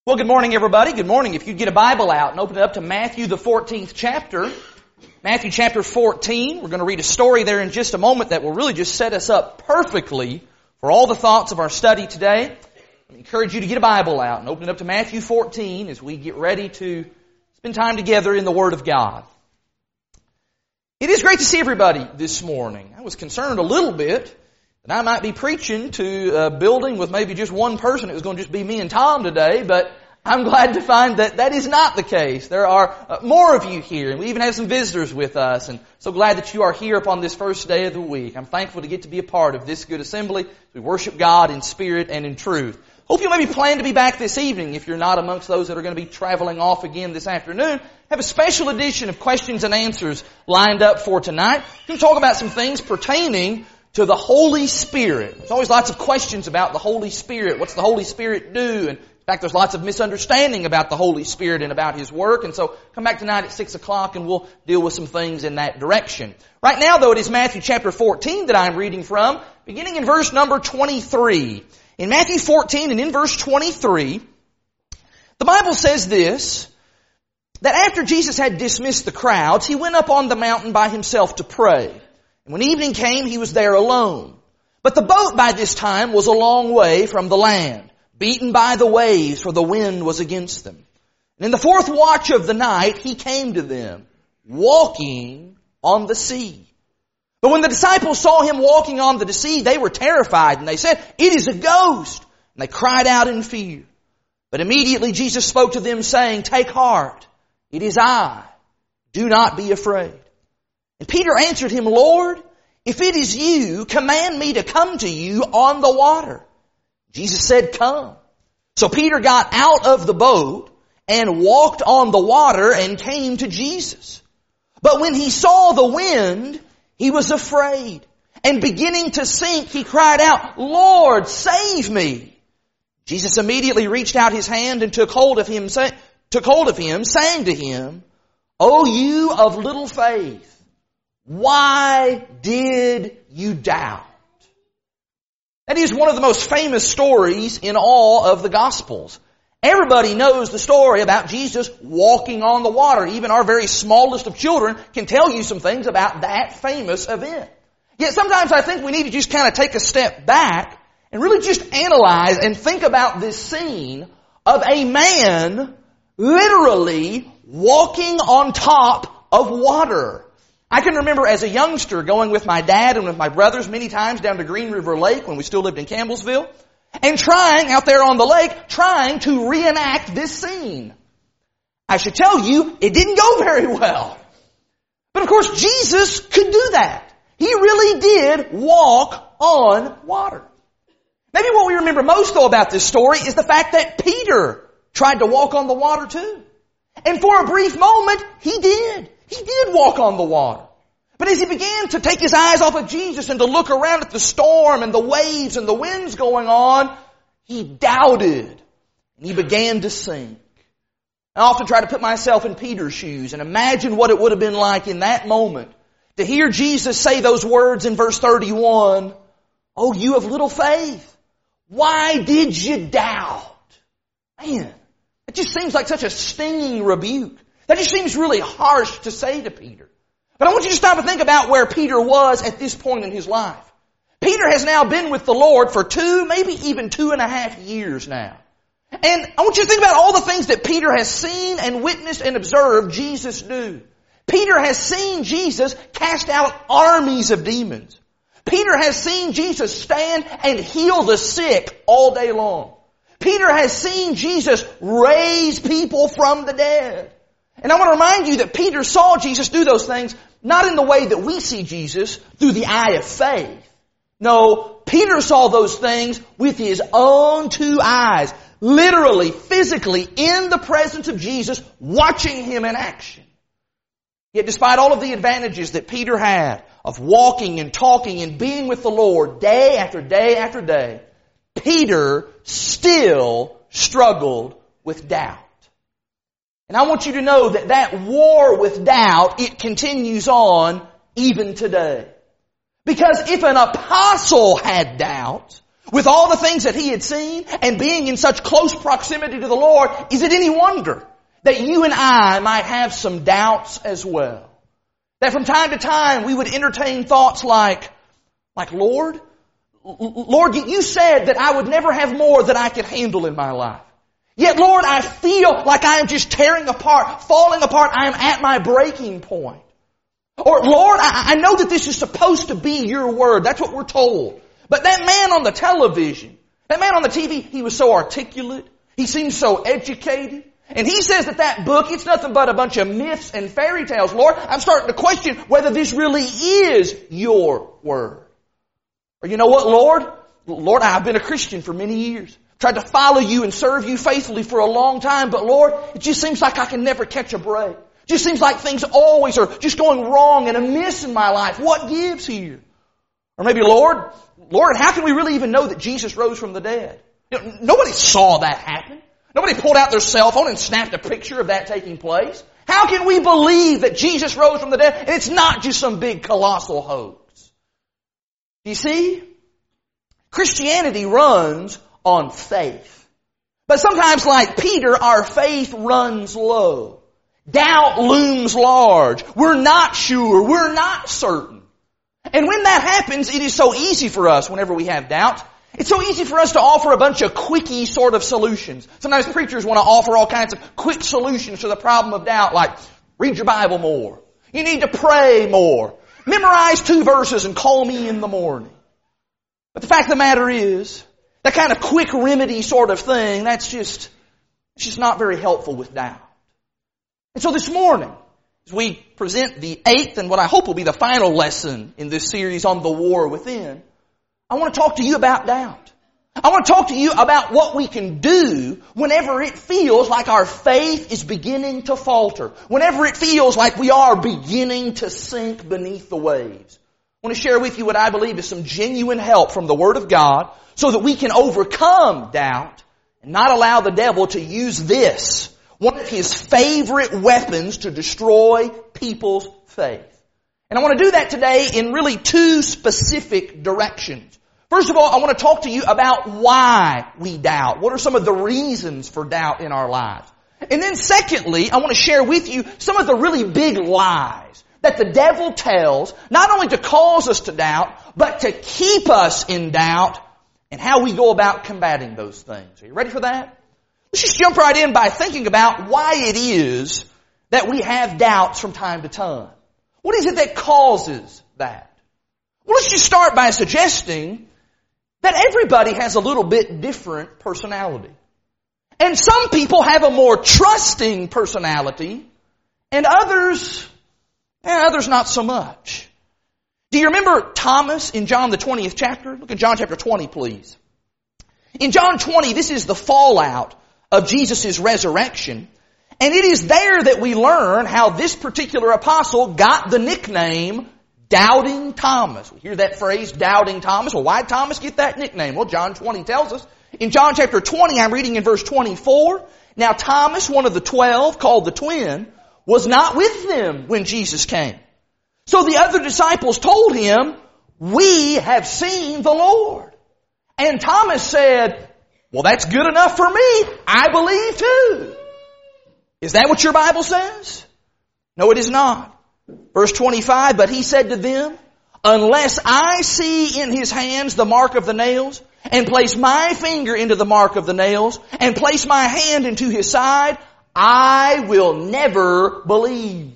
Well, good morning, everybody. Good morning. If you'd get a Bible out and open it up to Matthew, the 14th chapter. Matthew chapter 14. We're going to read a story there in just a moment that will really just set us up perfectly for all the thoughts of our study today. I encourage you to get a Bible out and open it up to Matthew 14 as we get ready to spend time together in the Word of God. It is great to see everybody this morning. I was concerned a little bit that I might be preaching to a building with maybe just one person. It was going to just be me and Tom today, but I'm glad to find that that is not the case. There are more of you here, and we even have some visitors with us, and so glad that you are here upon this first day of the week. I'm thankful to get to be a part of this good assembly. We worship God in spirit and in truth. Hope you maybe plan to be back this evening if you're not amongst those that are going to be traveling off again this afternoon. Have a special edition of questions and answers lined up for tonight. We're going to talk about some things pertaining to the Holy Spirit. There's always lots of questions about the Holy Spirit. What's the Holy Spirit do? And in fact, there's lots of misunderstanding about the Holy Spirit and about His work. And so come back tonight at 6 o'clock and we'll deal with some things in that direction. Right now, though, it is Matthew chapter 14 that I'm reading from, beginning in verse number 23. In Matthew 14 and in verse 23, the Bible says this, that after Jesus had dismissed the crowds, He went up on the mountain by Himself to pray. And when evening came, He was there alone. But the boat by this time was a long way from the land, beaten by the waves, for the wind was against them. And in the fourth watch of the night, He came to them, walking on the sea. But when the disciples saw Him walking on the sea, they were terrified, and they said, "It is a ghost!" And they cried out in fear. But immediately Jesus spoke to them, saying, "Take heart, it is I. Do not be afraid." And Peter answered Him, "Lord, if it is You, command me to come to You on the water." Jesus said, "Come." So Peter got out of the boat and walked on the water and came to Jesus. But when he saw the wind, he was afraid. And beginning to sink, he cried out, "Lord, save me." Jesus immediately reached out His hand and took hold of him, saying to him, "O you of little faith, why did you doubt?" That is one of the most famous stories in all of the Gospels. Everybody knows the story about Jesus walking on the water. Even our very smallest of children can tell you some things about that famous event. Yet sometimes I think we need to just kind of take a step back and really just analyze and think about this scene of a man literally walking on top of water. I can remember as a youngster going with my dad and with my brothers many times down to Green River Lake when we still lived in Campbellsville, and trying out there on the lake, trying to reenact this scene. I should tell you, it didn't go very well. But of course, Jesus could do that. He really did walk on water. Maybe what we remember most though about this story is the fact that Peter tried to walk on the water too. And for a brief moment, he did. He did walk on the water. But as he began to take his eyes off of Jesus and to look around at the storm and the waves and the winds going on, he doubted and he began to sink. I often try to put myself in Peter's shoes and imagine what it would have been like in that moment to hear Jesus say those words in verse 31, "Oh, you of little faith, why did you doubt?" Man, it just seems like such a stinging rebuke. That just seems really harsh to say to Peter. But I want you to stop and think about where Peter was at this point in his life. Peter has now been with the Lord for 2, maybe even 2.5 years now. And I want you to think about all the things that Peter has seen and witnessed and observed Jesus do. Peter has seen Jesus cast out armies of demons. Peter has seen Jesus stand and heal the sick all day long. Peter has seen Jesus raise people from the dead. And I want to remind you that Peter saw Jesus do those things not in the way that we see Jesus, through the eye of faith. No, Peter saw those things with his own 2 eyes, literally, physically, in the presence of Jesus, watching Him in action. Yet despite all of the advantages that Peter had of walking and talking and being with the Lord day after day after day, Peter still struggled with doubt. And I want you to know that that war with doubt, it continues on even today. Because if an apostle had doubt, With all the things that he had seen and being in such close proximity to the Lord, is it any wonder that you and I might have some doubts as well? That from time to time we would entertain thoughts like, Lord, you said that I would never have more than I could handle in my life. Yet, Lord, I feel like I am just tearing apart, falling apart. I am at my breaking point. Or, Lord, I know that this is supposed to be your word. That's what we're told. But that man on the television, that man on the TV, he was so articulate. He seemed so educated. And he says that book, it's nothing but a bunch of myths and fairy tales. Lord, I'm starting to question whether this really is your word. Or you know what, Lord? Lord, I've been a Christian for many years. Tried to follow you and serve you faithfully for a long time. But Lord, it just seems like I can never catch a break. It just seems like things always are just going wrong and amiss in my life. What gives here? Or maybe, Lord, how can we really even know that Jesus rose from the dead? You know, nobody saw that happen. Nobody pulled out their cell phone and snapped a picture of that taking place. How can we believe that Jesus rose from the dead and it's not just some big colossal hoax? You see, Christianity runs on faith. But sometimes, like Peter, our faith runs low. Doubt looms large. We're not sure. We're not certain. And when that happens, it is so easy for us whenever we have doubt. It's so easy for us to offer a bunch of quickie sort of solutions. Sometimes preachers want to offer all kinds of quick solutions to the problem of doubt, like read your Bible more. You need to pray more. Memorize 2 verses and call me in the morning. But the fact of the matter is, that kind of quick remedy sort of thing, it's just not very helpful with doubt. And so this morning, as we present the 8th and what I hope will be the final lesson in this series on the war within, I want to talk to you about doubt. I want to talk to you about what we can do whenever it feels like our faith is beginning to falter. Whenever it feels like we are beginning to sink beneath the waves. I want to share with you what I believe is some genuine help from the Word of God so that we can overcome doubt and not allow the devil to use this, one of his favorite weapons, to destroy people's faith. And I want to do that today in really 2 specific directions. First of all, I want to talk to you about why we doubt. What are some of the reasons for doubt in our lives? And then secondly, I want to share with you some of the really big lies that the devil tells, not only to cause us to doubt, but to keep us in doubt, and how we go about combating those things. Are you ready for that? Let's just jump right in by thinking about why it is that we have doubts from time to time. What is it that causes that? Well, let's just start by suggesting that everybody has a little bit different personality. And some people have a more trusting personality, and others not so much. Do you remember Thomas in John the 20th chapter? Look at John chapter 20, please. In John 20, this is the fallout of Jesus' resurrection. And it is there that we learn how this particular apostle got the nickname Doubting Thomas. We hear that phrase, Doubting Thomas. Well, why did Thomas get that nickname? Well, John 20 tells us. In John chapter 20, I'm reading in verse 24. Now Thomas, one of the 12, called the twin, was not with them when Jesus came. So the other disciples told him, we have seen the Lord. And Thomas said, well, that's good enough for me. I believe too. Is that what your Bible says? No, it is not. Verse 25, but he said to them, unless I see in his hands the mark of the nails, and place my finger into the mark of the nails, and place my hand into his side, I will never believe.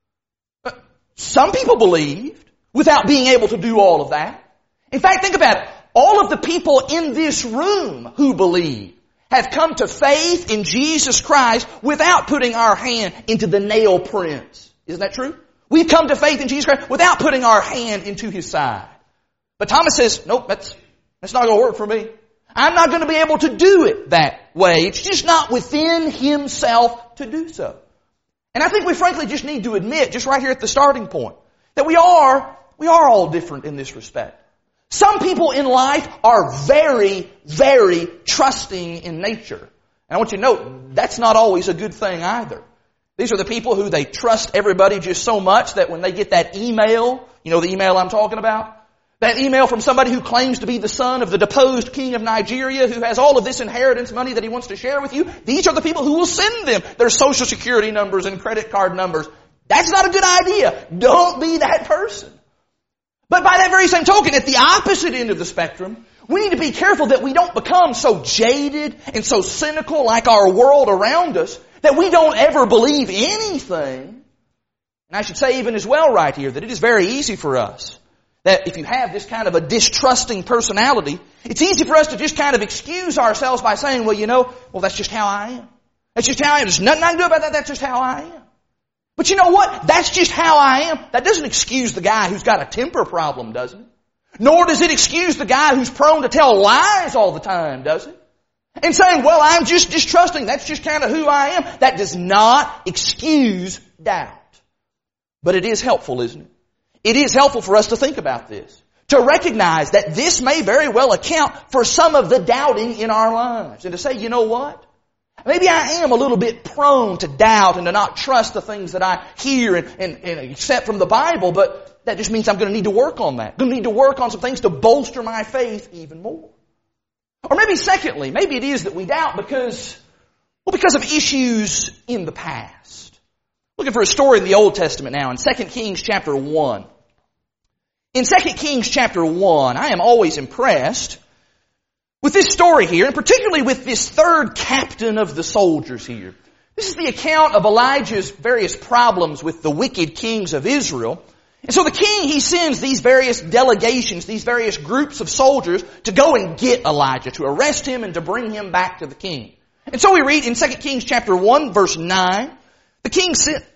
Some people believed without being able to do all of that. In fact, think about it. All of the people in this room who believe have come to faith in Jesus Christ without putting our hand into the nail prints. Isn't that true? We've come to faith in Jesus Christ without putting our hand into his side. But Thomas says, nope, that's not going to work for me. I'm not going to be able to do it that way. It's just not within himself to do so. And I think we frankly just need to admit, just right here at the starting point, that we are all different in this respect. Some people in life are very, very trusting in nature. And I want you to note, that's not always a good thing either. These are the people who they trust everybody just so much that when they get that email, you know the email I'm talking about? That email from somebody who claims to be the son of the deposed king of Nigeria, who has all of this inheritance money that he wants to share with you. These are the people who will send them their social security numbers and credit card numbers. That's not a good idea. Don't be that person. But by that very same token, at the opposite end of the spectrum, we need to be careful that we don't become so jaded and so cynical like our world around us that we don't ever believe anything. And I should say even as well right here that it is very easy for us that if you have this kind of a distrusting personality, it's easy for us to just kind of excuse ourselves by saying, well, that's just how I am. That's just how I am. There's nothing I can do about that. That's just how I am. But you know what? That's just how I am. That doesn't excuse the guy who's got a temper problem, does it? Nor does it excuse the guy who's prone to tell lies all the time, does it? And saying, well, I'm just distrusting. That's just kind of who I am. That does not excuse doubt. But it is helpful, isn't it? It is helpful for us to think about this. To recognize that this may very well account for some of the doubting in our lives. And to say, you know what? Maybe I am a little bit prone to doubt and to not trust the things that I hear and accept from the Bible, but that just means I'm going to need to work on that. I'm going to need to work on some things to bolster my faith even more. Or maybe secondly, maybe it is that we doubt because of issues in the past. Looking for a story in the Old Testament now in 2 Kings chapter 1. In 2 Kings chapter 1, I am always impressed with this story here, and particularly with this third captain of the soldiers here. This is the account of Elijah's various problems with the wicked kings of Israel. And so the king, he sends these various delegations, these various groups of soldiers to go and get Elijah, to arrest him and to bring him back to the king. And so we read in 2 Kings chapter 1 verse 9, the king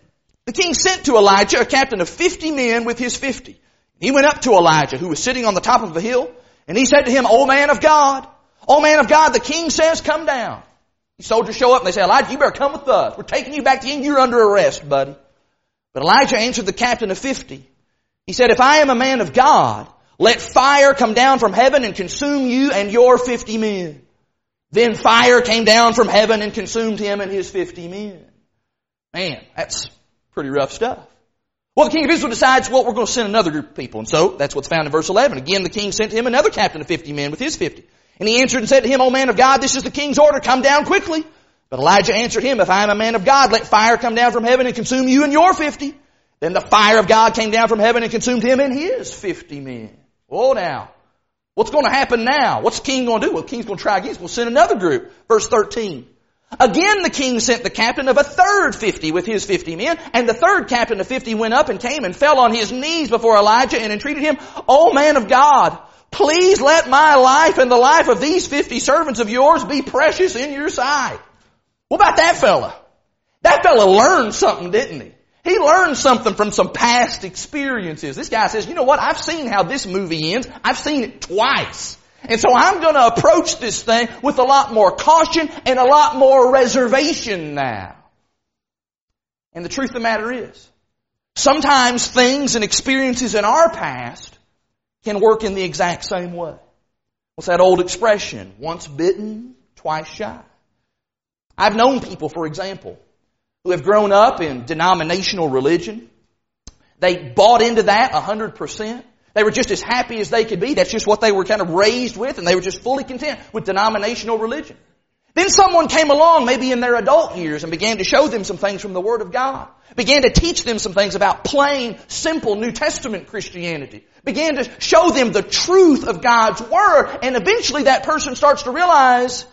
sent to Elijah a captain of 50 men with his 50. He went up to Elijah, who was sitting on the top of a hill, and he said to him, O man of God, the king says, come down. The soldiers show up and they say, Elijah, you better come with us. We're taking you back to the king. You're under arrest, buddy. But Elijah answered the captain of 50. He said, if I am a man of God, let fire come down from heaven and consume you and your 50 men. Then fire came down from heaven and consumed him and his 50 men. Man, that's pretty rough stuff. Well, the king of Israel decides, we're going to send another group of people. And so that's what's found in verse 11. Again, the king sent to him another captain of 50 men with his 50. And he answered and said to him, O man of God, this is the king's order. Come down quickly. But Elijah answered him, if I am a man of God, let fire come down from heaven and consume you and your 50. Then the fire of God came down from heaven and consumed him and his 50 men. Oh, now, what's going to happen now? What's the king going to do? Well, the king's going to try again. He's going to send another group. Verse 13. Again the king sent the captain of a third 50 with his 50 men, and the third captain of 50 went up and came and fell on his knees before Elijah and entreated him, O man of God, please let my life and the life of these 50 servants of yours be precious in your sight. What about that fella? That fella learned something, didn't he? He learned something from some past experiences. This guy says, you know what? I've seen how this movie ends. I've seen it twice. And so I'm going to approach this thing with a lot more caution and a lot more reservation now. And the truth of the matter is, sometimes things and experiences in our past can work in the exact same way. What's that old expression? Once bitten, twice shy. I've known people, for example, who have grown up in denominational religion. They bought into that 100%. They were just as happy as they could be. That's just what they were kind of raised with, and they were just fully content with denominational religion. Then someone came along, maybe in their adult years, and began to show them some things from the Word of God. Began to teach them some things about plain, simple New Testament Christianity. Began to show them the truth of God's Word, and eventually that person starts to realize,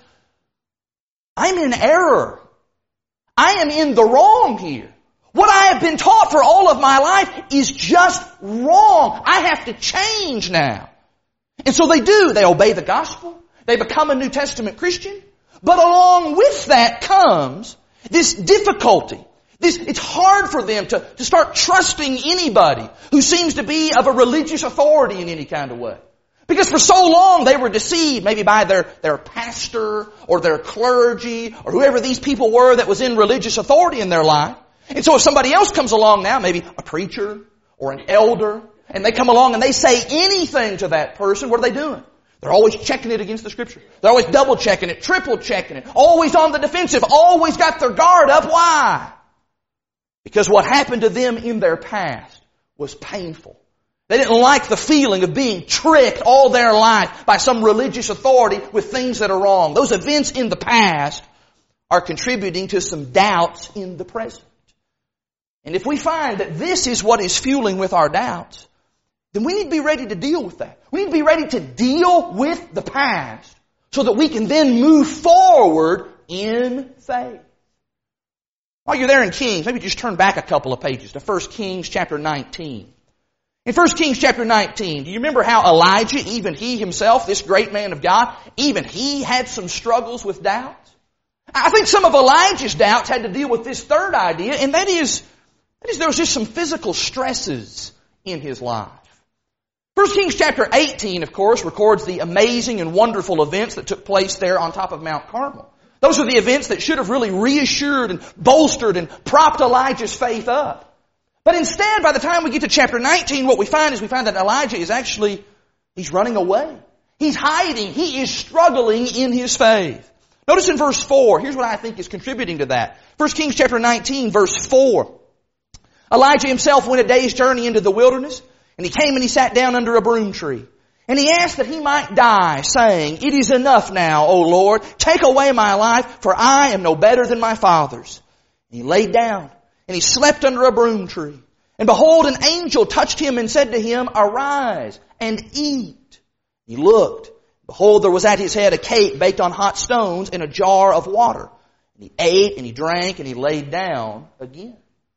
I'm in error. I am in the wrong here. What I have been taught for all of my life is just wrong. I have to change now. And so they do. They obey the gospel. They become a New Testament Christian. But along with that comes this difficulty. It's hard for them to start trusting anybody who seems to be of a religious authority in any kind of way. Because for so long they were deceived maybe by their pastor or their clergy or whoever these people were that was in religious authority in their life. And so if somebody else comes along now, maybe a preacher or an elder, and they come along and they say anything to that person, what are they doing? They're always checking it against the Scripture. They're always double checking it, triple checking it, always on the defensive, always got their guard up. Why? Because what happened to them in their past was painful. They didn't like the feeling of being tricked all their life by some religious authority with things that are wrong. Those events in the past are contributing to some doubts in the present. And if we find that this is what is fueling with our doubts, then we need to be ready to deal with that. We need to be ready to deal with the past so that we can then move forward in faith. While you're there in Kings, maybe just turn back a couple of pages to 1 Kings chapter 19. In 1 Kings chapter 19, do you remember how Elijah, even he himself, this great man of God, even he had some struggles with doubt? I think some of Elijah's doubts had to deal with this third idea, and that is there was just some physical stresses in his life. 1 Kings chapter 18, of course, records the amazing and wonderful events that took place there on top of Mount Carmel. Those are the events that should have really reassured and bolstered and propped Elijah's faith up. But instead, by the time we get to chapter 19, what we find that Elijah is actually, he's running away. He's hiding. He is struggling in his faith. Notice in verse 4, here's what I think is contributing to that. 1 Kings chapter 19, verse 4. Elijah himself went a day's journey into the wilderness, and he came and he sat down under a broom tree. And he asked that he might die, saying, "It is enough now, O Lord. Take away my life, for I am no better than my fathers." And he laid down, and he slept under a broom tree. And behold, an angel touched him and said to him, "Arise and eat." He looked. Behold, there was at his head a cake baked on hot stones and a jar of water. And he ate and he drank and he laid down again.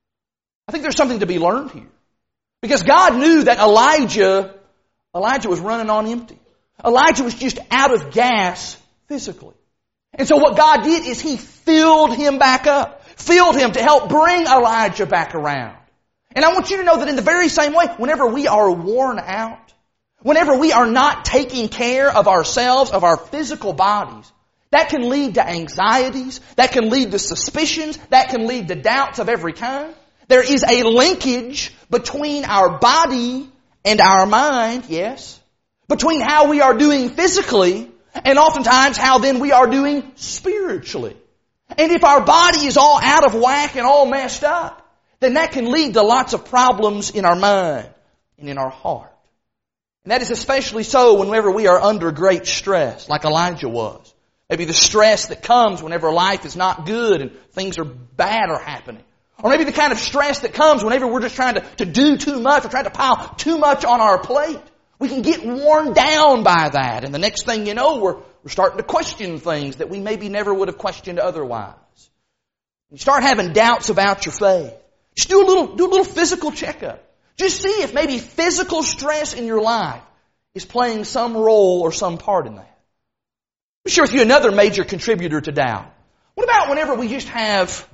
I think there's something to be learned here. Because God knew that Elijah was running on empty. Elijah was just out of gas physically. And so what God did is He filled him back up. Filled him to help bring Elijah back around. And I want you to know that in the very same way, whenever we are worn out, whenever we are not taking care of ourselves, of our physical bodies, that can lead to anxieties, that can lead to suspicions, that can lead to doubts of every kind. There is a linkage between our body and our mind, yes, between how we are doing physically and oftentimes how then we are doing spiritually. And if our body is all out of whack and all messed up, then that can lead to lots of problems in our mind and in our heart. And that is especially so whenever we are under great stress, like Elijah was. Maybe the stress that comes whenever life is not good and things are bad are happening. Or maybe the kind of stress that comes whenever we're just trying to do too much or trying to pile too much on our plate. We can get worn down by that. And the next thing you know, we're starting to question things that we maybe never would have questioned otherwise. You start having doubts about your faith. Just do a little physical checkup. Just see if maybe physical stress in your life is playing some role or some part in that. Let me share with you another major contributor to doubt. What about whenever we just have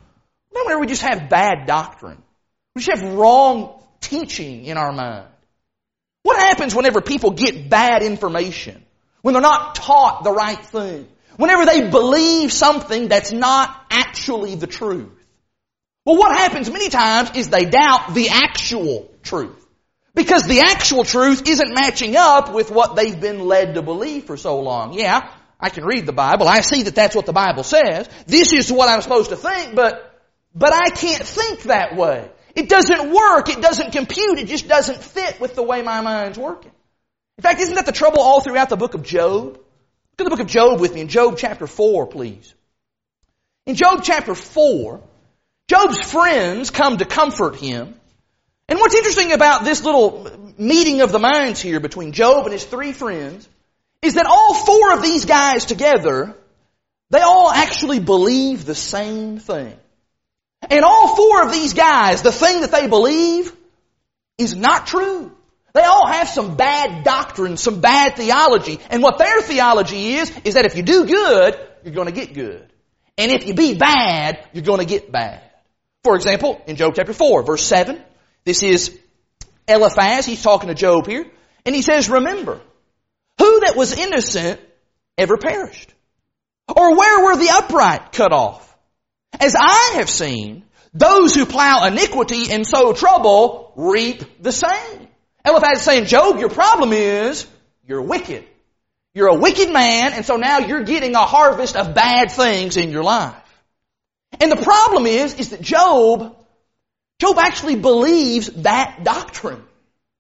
bad doctrine? We just have wrong teaching in our mind. What happens whenever people get bad information? When they're not taught the right thing? Whenever they believe something that's not actually the truth? Well, what happens many times is they doubt the actual truth. Because the actual truth isn't matching up with what they've been led to believe for so long. Yeah, I can read the Bible. I see that that's what the Bible says. This is what I'm supposed to think, but I can't think that way. It doesn't work. It doesn't compute. It just doesn't fit with the way my mind's working. In fact, isn't that the trouble all throughout the book of Job? Look at the book of Job with me in Job chapter 4, please. In Job chapter 4, Job's friends come to comfort him. And what's interesting about this little meeting of the minds here between Job and his three friends is that all four of these guys together, they all actually believe the same thing. And all four of these guys, the thing that they believe is not true. They all have some bad doctrine, some bad theology. And what their theology is that if you do good, you're going to get good. And if you be bad, you're going to get bad. For example, in Job chapter 4, verse 7, this is Eliphaz. He's talking to Job here. And he says, "Remember, who that was innocent ever perished? Or where were the upright cut off? As I have seen, those who plow iniquity and sow trouble reap the same." Eliphaz is saying, Job, your problem is you're wicked. You're a wicked man, and so now you're getting a harvest of bad things in your life. And the problem is that Job actually believes that doctrine.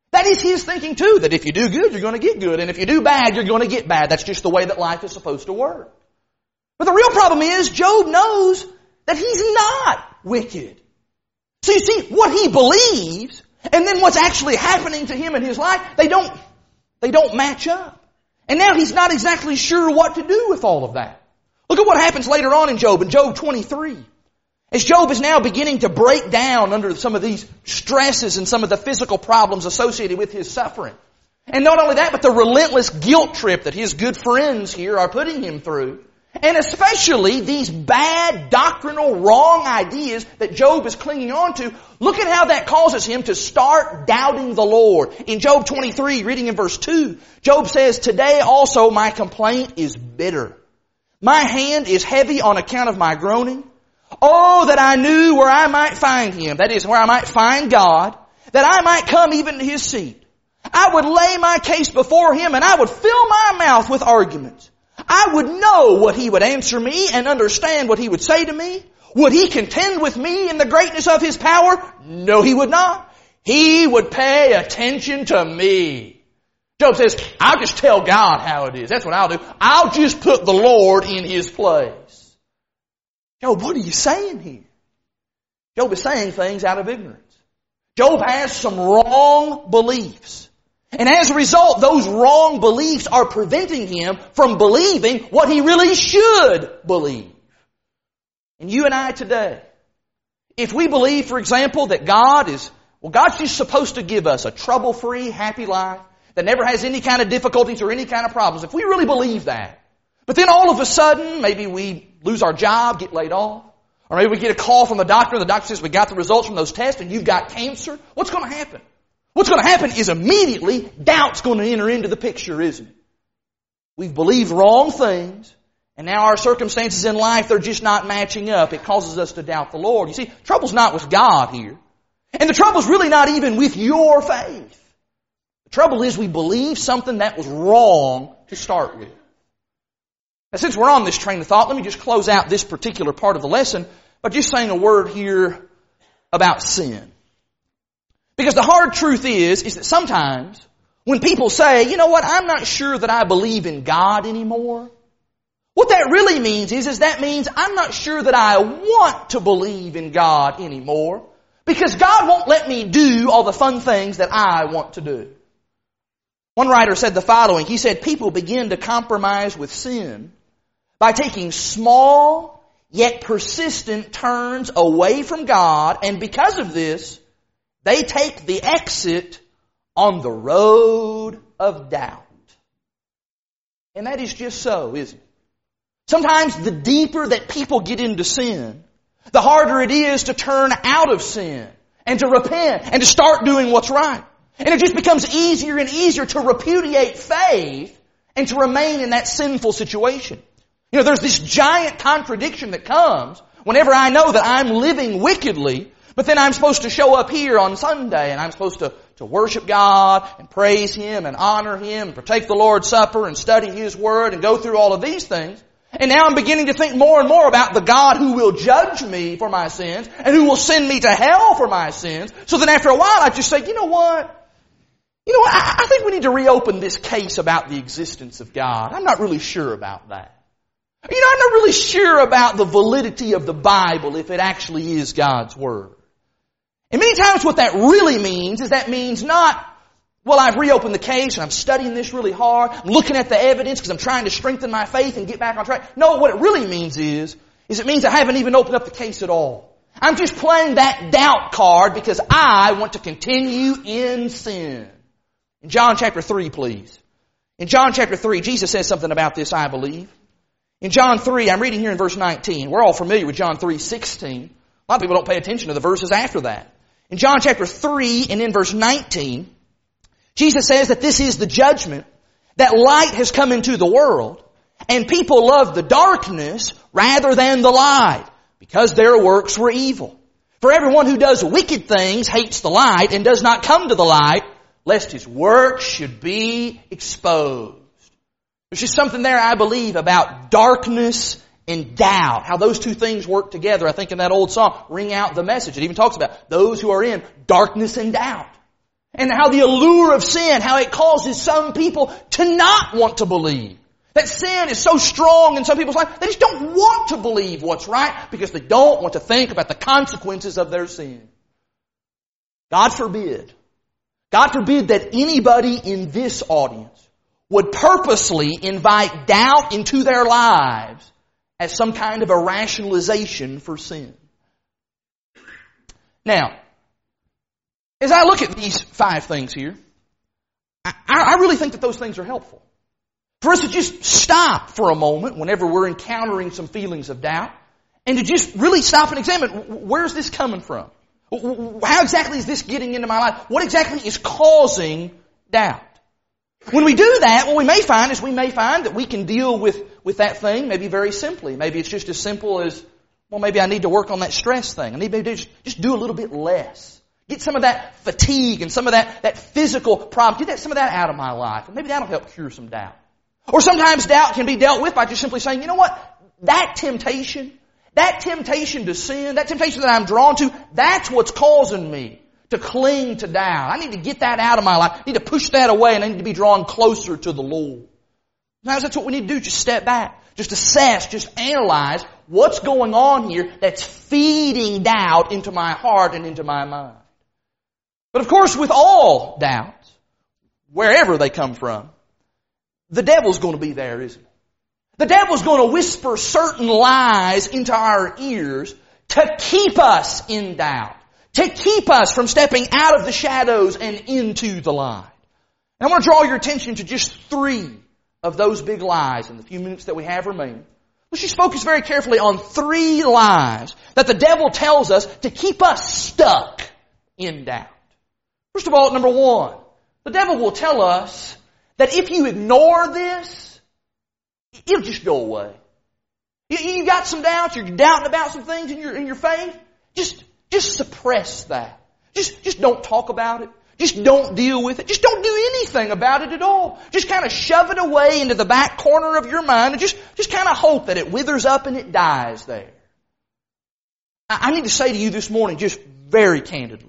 That is his thinking too, that if you do good, you're going to get good, and if you do bad, you're going to get bad. That's just the way that life is supposed to work. But the real problem is, Job knows that he's not wicked. So you see, what he believes, and then what's actually happening to him in his life, they don't match up. And now he's not exactly sure what to do with all of that. Look at what happens later on in Job 23. As Job is now beginning to break down under some of these stresses and some of the physical problems associated with his suffering. And not only that, but the relentless guilt trip that his good friends here are putting him through. And especially these bad doctrinal wrong ideas that Job is clinging on to. Look at how that causes him to start doubting the Lord. In Job 23, reading in verse 2, Job says, "Today also my complaint is bitter. My hand is heavy on account of my groaning. Oh, that I knew where I might find Him," that is, where I might find God, "that I might come even to His seat. I would lay my case before Him, and I would fill my mouth with arguments. I would know what He would answer me and understand what He would say to me. Would He contend with me in the greatness of His power? No, He would not. He would pay attention to me." Job says, "I'll just tell God how it is. That's what I'll do. I'll just put the Lord in His place." Job, what are you saying here? Job is saying things out of ignorance. Job has some wrong beliefs. And as a result, those wrong beliefs are preventing him from believing what he really should believe. And you and I today, if we believe, for example, that God's just supposed to give us a trouble-free, happy life that never has any kind of difficulties or any kind of problems, if we really believe that, but then all of a sudden, maybe we lose our job, get laid off, or maybe we get a call from the doctor, and the doctor says we got the results from those tests and you've got cancer, what's going to happen? What's going to happen is immediately doubt's going to enter into the picture, isn't it? We've believed wrong things, and now our circumstances in life, they're just not matching up. It causes us to doubt the Lord. You see, trouble's not with God here. And the trouble's really not even with your faith. The trouble is we believe something that was wrong to start with. Now, since we're on this train of thought, let me just close out this particular part of the lesson by just saying a word here about sin. Because the hard truth is that sometimes when people say, "You know what, I'm not sure that I believe in God anymore," what that really means is that means I'm not sure that I want to believe in God anymore because God won't let me do all the fun things that I want to do. One writer said the following. He said, "People begin to compromise with sin by taking small yet persistent turns away from God, and because of this, they take the exit on the road of doubt." And that is just so, isn't it? Sometimes the deeper that people get into sin, the harder it is to turn out of sin and to repent and to start doing what's right. And it just becomes easier and easier to repudiate faith and to remain in that sinful situation. You know, there's this giant contradiction that comes whenever I know that I'm living wickedly, but then I'm supposed to show up here on Sunday and I'm supposed to worship God and praise Him and honor Him and partake the Lord's Supper and study His Word and go through all of these things. And now I'm beginning to think more and more about the God who will judge me for my sins and who will send me to hell for my sins. So then after a while I just say, you know what? I think we need to reopen this case about the existence of God. I'm not really sure about that. I'm not really sure about the validity of the Bible if it actually is God's Word. And many times what that really means is that means not, well, I've reopened the case and I'm studying this really hard, I'm looking at the evidence because I'm trying to strengthen my faith and get back on track. No, what it really means is it means I haven't even opened up the case at all. I'm just playing that doubt card because I want to continue in sin. In John chapter 3, please. In John chapter 3, Jesus says something about this, I believe. In John 3, I'm reading here in verse 19. We're all familiar with John 3:16. A lot of people don't pay attention to the verses after that. In John chapter 3 and in verse 19, Jesus says that this is the judgment, that light has come into the world, and people love the darkness rather than the light, because their works were evil. For everyone who does wicked things hates the light and does not come to the light, lest his works should be exposed. There's just something there, I believe, about darkness and doubt. How those two things work together. I think in that old song, Ring Out the Message, it even talks about those who are in darkness and doubt. And how the allure of sin, how it causes some people to not want to believe. That sin is so strong in some people's life, they just don't want to believe what's right because they don't want to think about the consequences of their sin. God forbid that anybody in this audience would purposely invite doubt into their lives as some kind of a rationalization for sin. Now, as I look at these 5 things here, I really think that those things are helpful. For us to just stop for a moment whenever we're encountering some feelings of doubt and to just really stop and examine, where's this coming from? How exactly is this getting into my life? What exactly is causing doubt? When we do that, what we may find that we can deal with that thing maybe very simply. Maybe it's just as simple as, well, maybe I need to work on that stress thing. I need to just do a little bit less. Get some of that fatigue and some of that physical problem. Get some of that out of my life. And maybe that'll help cure some doubt. Or sometimes doubt can be dealt with by just simply saying, you know what? That temptation to sin, that temptation that I'm drawn to, that's what's causing me to cling to doubt. I need to get that out of my life. I need to push that away and I need to be drawn closer to the Lord. Sometimes that's what we need to do. Just step back. Just assess. Just analyze what's going on here that's feeding doubt into my heart and into my mind. But of course, with all doubts, wherever they come from, the devil's going to be there, isn't he? The devil's going to whisper certain lies into our ears to keep us in doubt, to keep us from stepping out of the shadows and into the light. And I want to draw your attention to just 3 of those big lies in the few minutes that we have remaining. Let's just focus very carefully on 3 lies that the devil tells us to keep us stuck in doubt. First of all, number 1, the devil will tell us that if you ignore this, it'll just go away. You got some doubts, you're doubting about some things in your faith, just suppress that. Just don't talk about it. Just don't deal with it. Just don't do anything about it at all. Just kind of shove it away into the back corner of your mind and just kind of hope that it withers up and it dies there. I need to say to you this morning, just very candidly,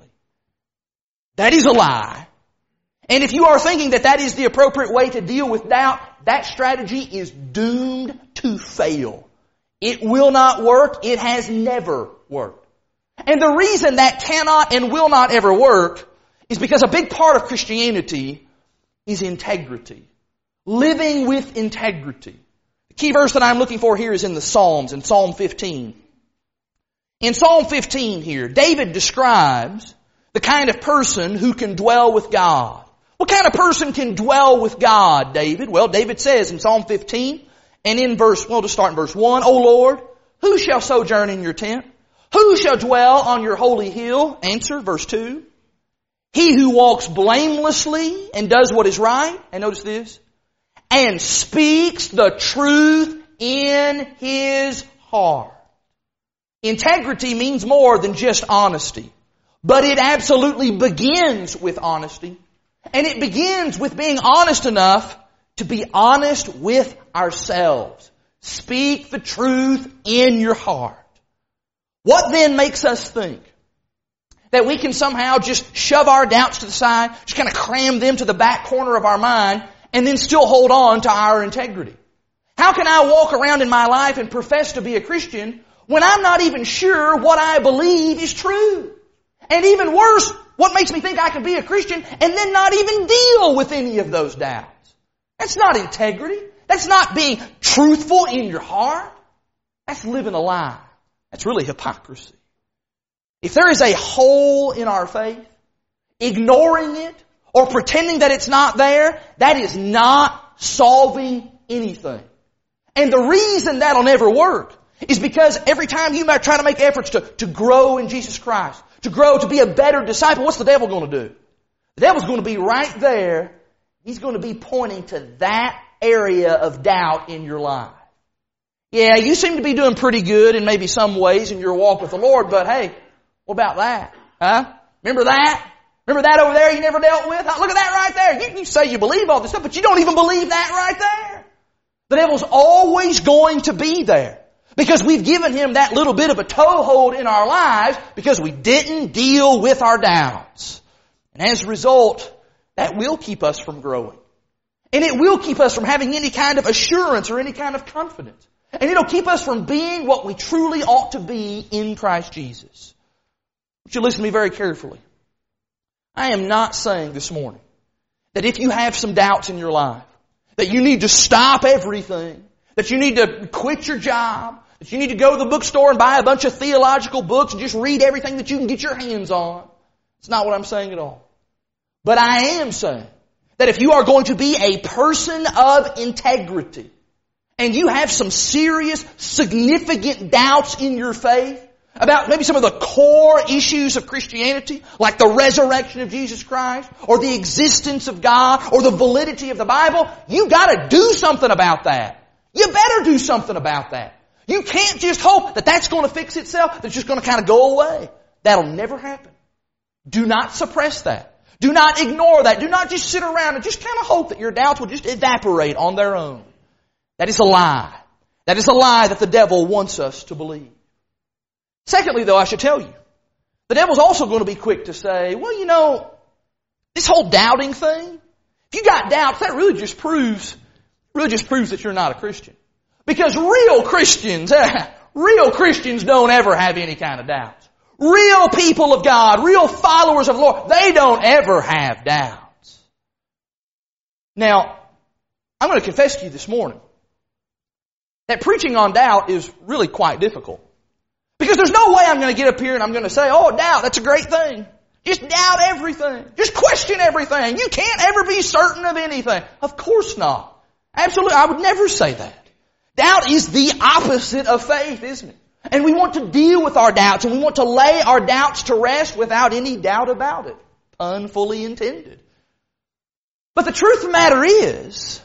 that is a lie. And if you are thinking that is the appropriate way to deal with doubt, that strategy is doomed to fail. It will not work. It has never worked. And the reason that cannot and will not ever work is because a big part of Christianity is integrity. Living with integrity. The key verse that I'm looking for here is in the Psalms, in Psalm 15. In Psalm 15 here, David describes the kind of person who can dwell with God. What kind of person can dwell with God, David? Well, David says in Psalm 15, and we'll just start in verse 1, O Lord, who shall sojourn in your tent? Who shall dwell on your holy hill? Answer, verse 2. He who walks blamelessly and does what is right, and notice this, and speaks the truth in his heart. Integrity means more than just honesty, but it absolutely begins with honesty. And it begins with being honest enough to be honest with ourselves. Speak the truth in your heart. What then makes us think that we can somehow just shove our doubts to the side, just kind of cram them to the back corner of our mind, and then still hold on to our integrity? How can I walk around in my life and profess to be a Christian when I'm not even sure what I believe is true? And even worse, what makes me think I can be a Christian and then not even deal with any of those doubts? That's not integrity. That's not being truthful in your heart. That's living a lie. That's really hypocrisy. If there is a hole in our faith, ignoring it or pretending that it's not there, that is not solving anything. And the reason that'll never work is because every time you might try to make efforts to grow in Jesus Christ, to grow, to be a better disciple, what's the devil going to do? The devil's going to be right there. He's going to be pointing to that area of doubt in your life. Yeah, you seem to be doing pretty good in maybe some ways in your walk with the Lord, but hey, what about that? Huh? Remember that? Remember that over there you never dealt with? Look at that right there. You say you believe all this stuff, but you don't even believe that right there. The devil's always going to be there. Because we've given him that little bit of a toehold in our lives because we didn't deal with our doubts. And as a result, that will keep us from growing. And it will keep us from having any kind of assurance or any kind of confidence. And it'll keep us from being what we truly ought to be in Christ Jesus. But you listen to me very carefully. I am not saying this morning that if you have some doubts in your life, that you need to stop everything, that you need to quit your job, that you need to go to the bookstore and buy a bunch of theological books and just read everything that you can get your hands on. It's not what I'm saying at all. But I am saying that if you are going to be a person of integrity, and you have some serious, significant doubts in your faith about maybe some of the core issues of Christianity, like the resurrection of Jesus Christ, or the existence of God, or the validity of the Bible, you gotta do something about that. You better do something about that. You can't just hope that that's going to fix itself, that's just going to kind of go away. That'll never happen. Do not suppress that. Do not ignore that. Do not just sit around and just kind of hope that your doubts will just evaporate on their own. That is a lie. That is a lie that the devil wants us to believe. Secondly, though, I should tell you, the devil's also going to be quick to say, well, you know, this whole doubting thing, if you got doubts, that really just proves that you're not a Christian. Because real Christians don't ever have any kind of doubts. Real people of God, real followers of the Lord, they don't ever have doubts. Now, I'm going to confess to you this morning that preaching on doubt is really quite difficult. Because there's no way I'm going to get up here and I'm going to say, oh, doubt, that's a great thing. Just doubt everything. Just question everything. You can't ever be certain of anything. Of course not. Absolutely, I would never say that. Doubt is the opposite of faith, isn't it? And we want to deal with our doubts, and we want to lay our doubts to rest without any doubt about it. Pun fully intended. But the truth of the matter is,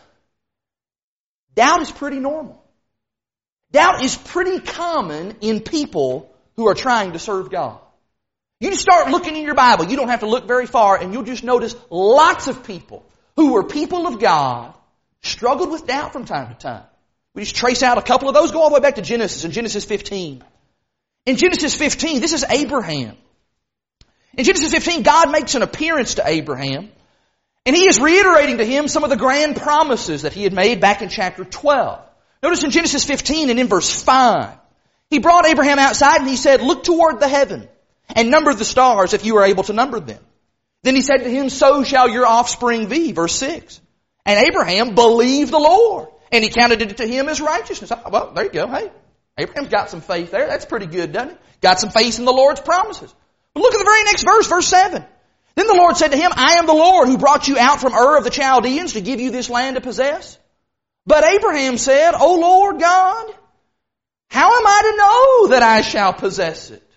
doubt is pretty normal. Doubt is pretty common in people who are trying to serve God. You just start looking in your Bible. You don't have to look very far, and you'll just notice lots of people who were people of God struggled with doubt from time to time. We just trace out a couple of those. Go all the way back to Genesis, in Genesis 15. In Genesis 15, this is Abraham. In Genesis 15, God makes an appearance to Abraham, and He is reiterating to him some of the grand promises that He had made back in chapter 12. Notice in Genesis 15 and in verse 5, He brought Abraham outside and He said, look toward the heaven and number the stars if you are able to number them. Then He said to him, so shall your offspring be. Verse 6. And Abraham believed the Lord, and He counted it to him as righteousness. Well, there you go. Hey, Abraham's got some faith there. That's pretty good, doesn't it? Got some faith in the Lord's promises. But look at the very next verse, verse 7. Then the Lord said to him, I am the Lord who brought you out from Ur of the Chaldeans to give you this land to possess. But Abraham said, O Lord God, how am I to know that I shall possess it?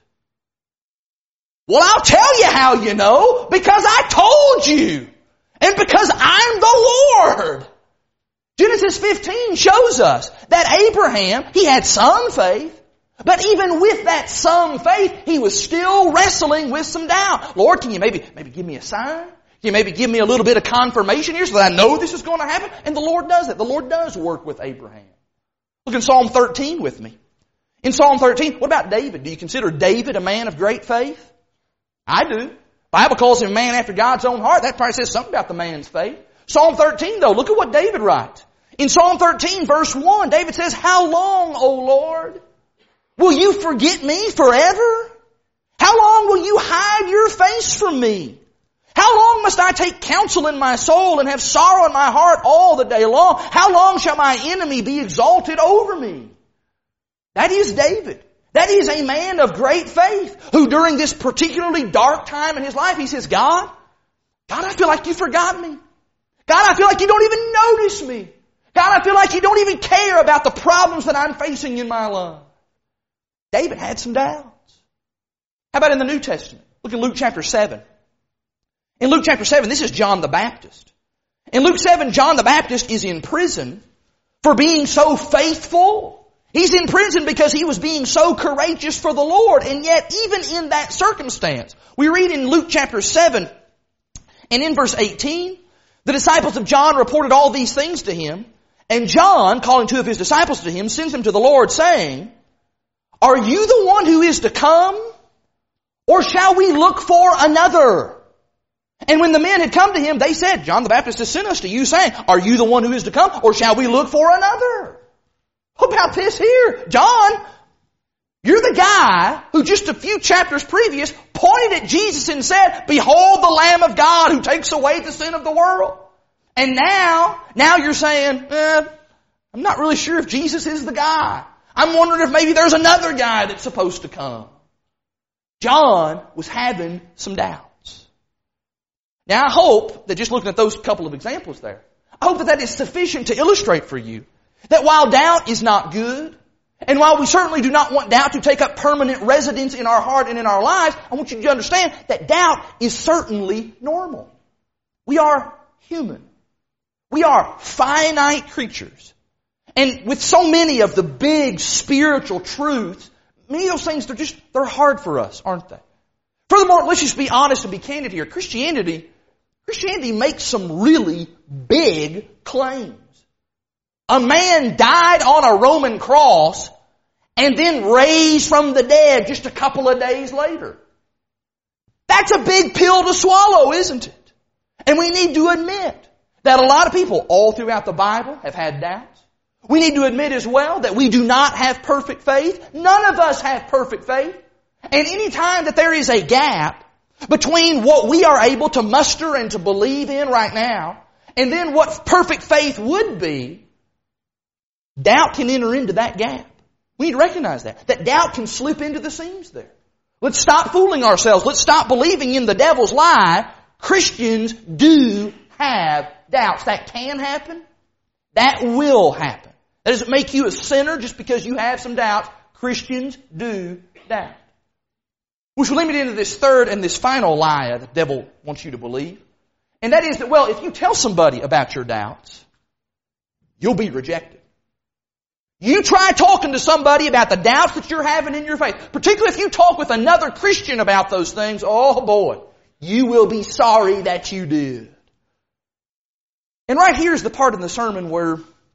Well, I'll tell you how you know, because I told you, and because I'm the Lord. Genesis 15 shows us that Abraham, he had some faith, but even with that some faith, he was still wrestling with some doubt. Lord, can you maybe give me a sign? Can you maybe give me a little bit of confirmation here so that I know this is going to happen? And the Lord does that. The Lord does work with Abraham. Look in Psalm 13 with me. In Psalm 13, what about David? Do you consider David a man of great faith? I do. The Bible calls him a man after God's own heart. That probably says something about the man's faith. Psalm 13 though, look at what David writes. In Psalm 13 verse 1, David says, how long, O Lord, will you forget me forever? How long will you hide your face from me? How long must I take counsel in my soul and have sorrow in my heart all the day long? How long shall my enemy be exalted over me? That is David. That is a man of great faith who during this particularly dark time in his life, he says, God, I feel like you forgot me. God, I feel like you don't even notice me. God, I feel like you don't even care about the problems that I'm facing in my life. David had some doubts. How about in the New Testament? Look at Luke chapter 7. In Luke chapter 7, this is John the Baptist. In Luke 7, John the Baptist is in prison for being so faithful. He's in prison because he was being so courageous for the Lord. And yet, even in that circumstance, we read in Luke chapter 7 and in verse 18, the disciples of John reported all these things to him. And John, calling two of his disciples to him, sends them to the Lord saying, are you the one who is to come? Or shall we look for another? And when the men had come to him, they said, John the Baptist has sent us to you, saying, are you the one who is to come, or shall we look for another? What about this here? John, you're the guy who just a few chapters previous pointed at Jesus and said, behold the Lamb of God who takes away the sin of the world. And now you're saying, I'm not really sure if Jesus is the guy. I'm wondering if maybe there's another guy that's supposed to come. John was having some doubts. Now I hope that just looking at those couple of examples there, I hope that is sufficient to illustrate for you that while doubt is not good, and while we certainly do not want doubt to take up permanent residence in our heart and in our lives, I want you to understand that doubt is certainly normal. We are human. We are finite creatures. And with so many of the big spiritual truths, many of those things, they're hard for us, aren't they? Furthermore, let's just be honest and be candid here. Christianity makes some really big claims. A man died on a Roman cross and then raised from the dead just a couple of days later. That's a big pill to swallow, isn't it? And we need to admit that a lot of people all throughout the Bible have had doubts. We need to admit as well that we do not have perfect faith. None of us have perfect faith. And any time that there is a gap between what we are able to muster and to believe in right now, and then what perfect faith would be, doubt can enter into that gap. We need to recognize that doubt can slip into the seams there. Let's stop fooling ourselves. Let's stop believing in the devil's lie. Christians do have doubts. That can happen. That will happen. That doesn't make you a sinner just because you have some doubts. Christians do doubt. Which will lead me into this third and this final lie the devil wants you to believe. And that is that, well, if you tell somebody about your doubts, you'll be rejected. You try talking to somebody about the doubts that you're having in your faith, particularly if you talk with another Christian about those things, oh boy, you will be sorry that you did. And right here is the part in the sermon where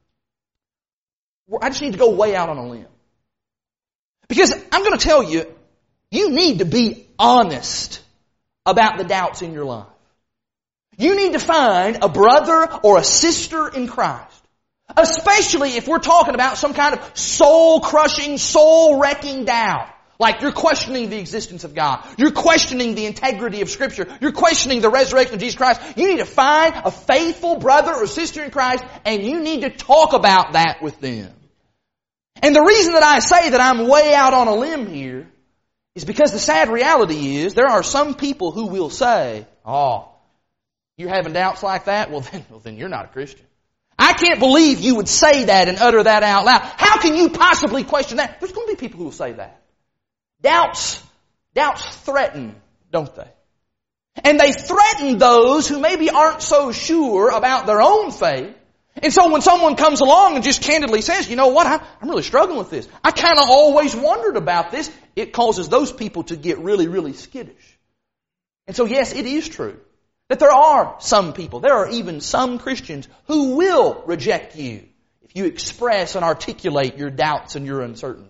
I just need to go way out on a limb. Because I'm going to tell you, you need to be honest about the doubts in your life. You need to find a brother or a sister in Christ. Especially if we're talking about some kind of soul-crushing, soul-wrecking doubt. Like you're questioning the existence of God. You're questioning the integrity of Scripture. You're questioning the resurrection of Jesus Christ. You need to find a faithful brother or sister in Christ, and you need to talk about that with them. And the reason that I say that I'm way out on a limb here is because the sad reality is there are some people who will say, oh, you're having doubts like that? Well, then you're not a Christian. I can't believe you would say that and utter that out loud. How can you possibly question that? There's going to be people who will say that. Doubts threaten, don't they? And they threaten those who maybe aren't so sure about their own faith. And so when someone comes along and just candidly says, you know what, I'm really struggling with this. I kind of always wondered about this. It causes those people to get really, really skittish. And so yes, it is true that there are some people, there are even some Christians who will reject you if you express and articulate your doubts and your uncertainties.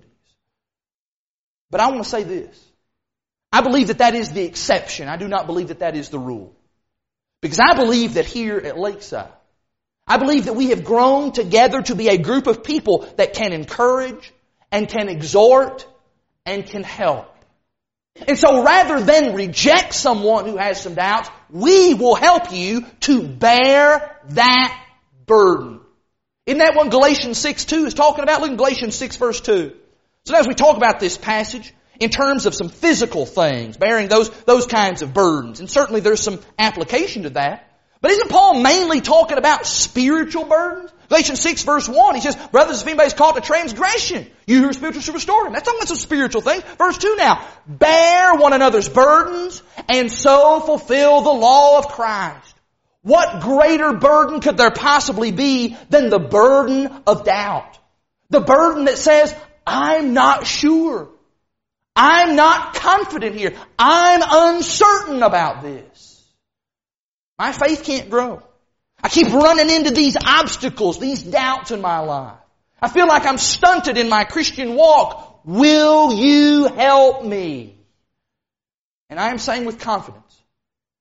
But I want to say this. I believe that is the exception. I do not believe that is the rule. Because I believe that here at Lakeside, I believe that we have grown together to be a group of people that can encourage and can exhort and can help. And so rather than reject someone who has some doubts, we will help you to bear that burden. Isn't that what Galatians 6:2 is talking about? Look at Galatians 6 verse 2. So as we talk about this passage in terms of some physical things, bearing those kinds of burdens, and certainly there's some application to that, but isn't Paul mainly talking about spiritual burdens? Galatians 6 verse 1, he says, brothers, if anybody's caught in a transgression, you who are spiritual should restore him. That's talking about some spiritual things. Verse 2 now, bear one another's burdens and so fulfill the law of Christ. What greater burden could there possibly be than the burden of doubt? The burden that says, I'm not sure. I'm not confident here. I'm uncertain about this. My faith can't grow. I keep running into these obstacles, these doubts in my life. I feel like I'm stunted in my Christian walk. Will you help me? And I am saying with confidence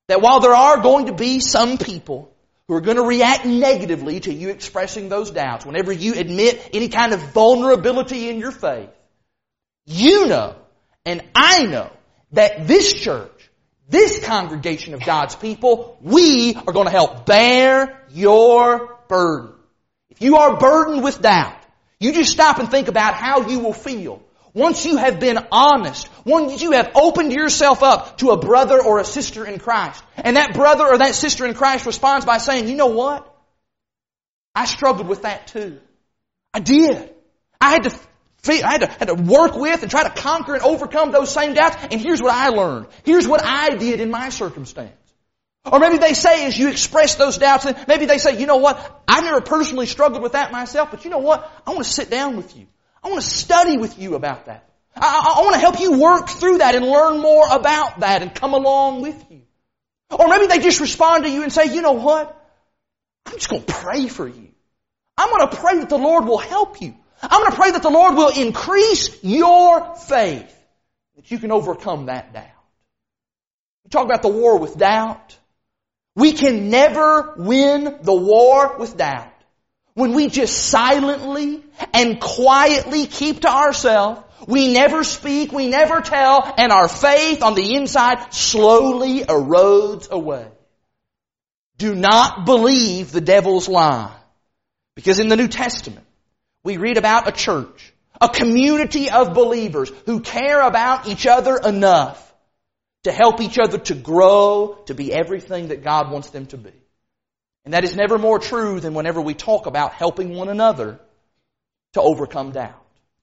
that while there are going to be some people who are going to react negatively to you expressing those doubts, whenever you admit any kind of vulnerability in your faith, you know, and I know, that this church, this congregation of God's people, we are going to help bear your burden. If you are burdened with doubt, you just stop and think about how you will feel once you have been honest, once you have opened yourself up to a brother or a sister in Christ, and that brother or that sister in Christ responds by saying, you know what? I struggled with that too. I did. I had to work with and try to conquer and overcome those same doubts, and here's what I learned. Here's what I did in my circumstance. Or maybe they say, as you express those doubts, maybe they say, you know what? I've never personally struggled with that myself, but you know what? I want to sit down with you. I want to study with you about that. I want to help you work through that and learn more about that and come along with you. Or maybe they just respond to you and say, you know what? I'm just going to pray for you. I'm going to pray that the Lord will help you. I'm going to pray that the Lord will increase your faith, that you can overcome that doubt. We talk about the war with doubt. We can never win the war with doubt when we just silently and quietly keep to ourselves. We never speak, we never tell, and our faith on the inside slowly erodes away. Do not believe the devil's lie. Because in the New Testament, we read about a church, a community of believers who care about each other enough to help each other to grow to be everything that God wants them to be. And that is never more true than whenever we talk about helping one another to overcome doubt.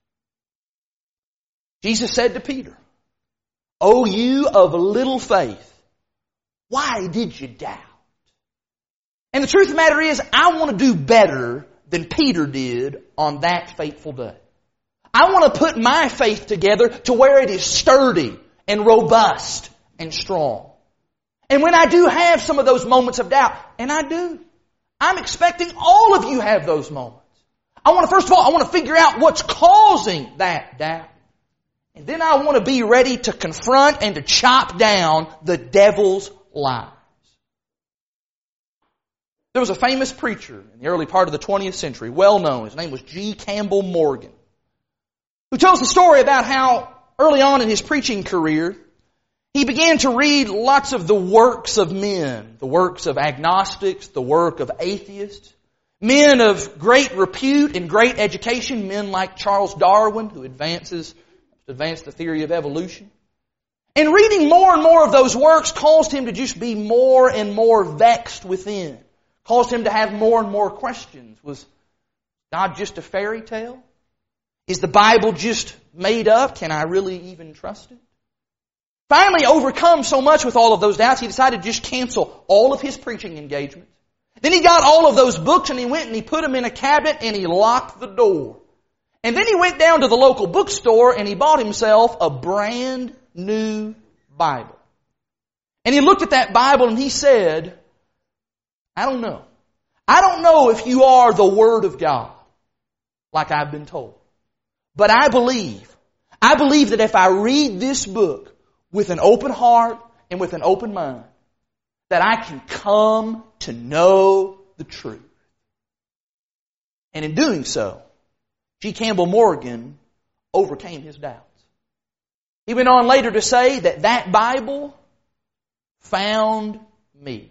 Jesus said to Peter, "O you of little faith, why did you doubt?" And the truth of the matter is, I want to do better than Peter did on that fateful day. I want to put my faith together to where it is sturdy and robust and strong. And when I do have some of those moments of doubt, and I do, I'm expecting all of you have those moments. First of all, I want to figure out what's causing that doubt. And then I want to be ready to confront and to chop down the devil's lies. There was a famous preacher in the early part of the 20th century, well known. His name was G. Campbell Morgan, who tells the story about how early on in his preaching career, he began to read lots of the works of men, the works of agnostics, the work of atheists, men of great repute and great education, men like Charles Darwin, who advanced the theory of evolution. And reading more and more of those works caused him to just be more and more vexed within. Caused him to have more and more questions. Was God just a fairy tale? Is the Bible just made up? Can I really even trust it? Finally, overcome so much with all of those doubts, he decided to just cancel all of his preaching engagements. Then he got all of those books and he went and he put them in a cabinet and he locked the door. And then he went down to the local bookstore and he bought himself a brand new Bible. And he looked at that Bible and he said, I don't know. I don't know if you are the Word of God, like I've been told. But I believe that if I read this book with an open heart and with an open mind, that I can come to know the truth. And in doing so, G. Campbell Morgan overcame his doubts. He went on later to say that Bible found me.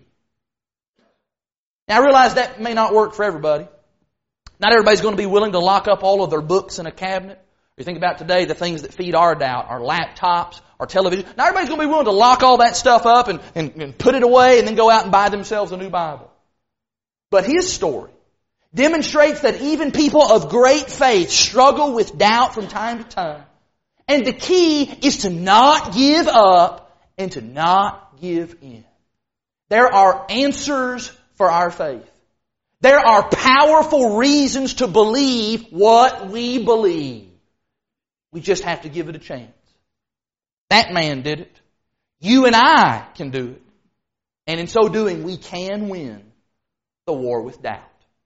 Now I realize that may not work for everybody. Not everybody's going to be willing to lock up all of their books in a cabinet. You think about today, the things that feed our doubt, our laptops, our television. Not everybody's going to be willing to lock all that stuff up and put it away and then go out and buy themselves a new Bible. But his story demonstrates that even people of great faith struggle with doubt from time to time. And the key is to not give up and to not give in. There are answers for our faith. There are powerful reasons to believe what we believe. We just have to give it a chance. That man did it. You and I can do it. And in so doing, we can win the war with doubt.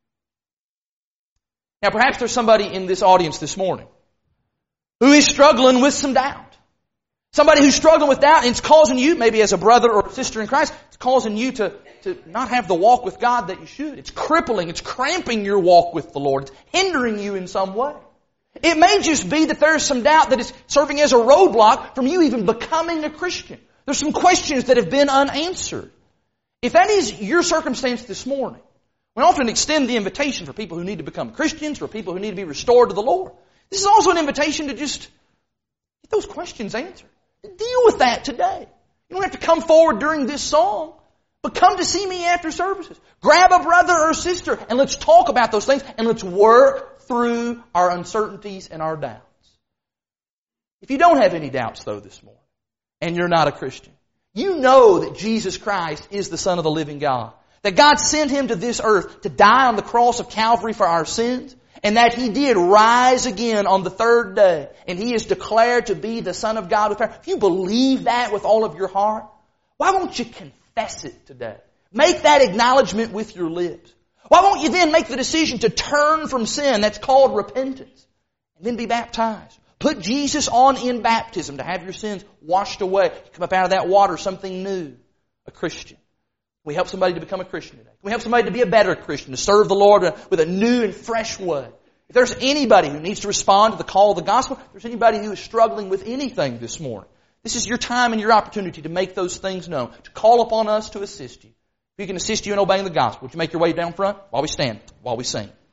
Now perhaps there's somebody in this audience this morning who is struggling with some doubt. Somebody who's struggling with doubt, and it's causing you, maybe as a brother or a sister in Christ, it's causing you to not have the walk with God that you should. It's crippling, it's cramping your walk with the Lord. It's hindering you in some way. It may just be that there's some doubt that is serving as a roadblock from you even becoming a Christian. There's some questions that have been unanswered. If that is your circumstance this morning, we often extend the invitation for people who need to become Christians, for people who need to be restored to the Lord. This is also an invitation to just get those questions answered. Deal with that today. You don't have to come forward during this song, but come to see me after services. Grab a brother or sister and let's talk about those things and let's work through our uncertainties and our doubts. If you don't have any doubts though this morning and you're not a Christian, you know that Jesus Christ is the Son of the living God. That God sent Him to this earth to die on the cross of Calvary for our sins. And that He did rise again on the third day. And He is declared to be the Son of God with power. If you believe that with all of your heart, why won't you confess it today? Make that acknowledgement with your lips. Why won't you then make the decision to turn from sin? That's called repentance. And then be baptized. Put Jesus on in baptism to have your sins washed away. Come up out of that water something new. A Christian. We help somebody to become a Christian today. We help somebody to be a better Christian, to serve the Lord with a new and fresh way. If there's anybody who needs to respond to the call of the gospel, if there's anybody who is struggling with anything this morning, this is your time and your opportunity to make those things known, to call upon us to assist you. If we can assist you in obeying the gospel, would you make your way down front while we stand, while we sing?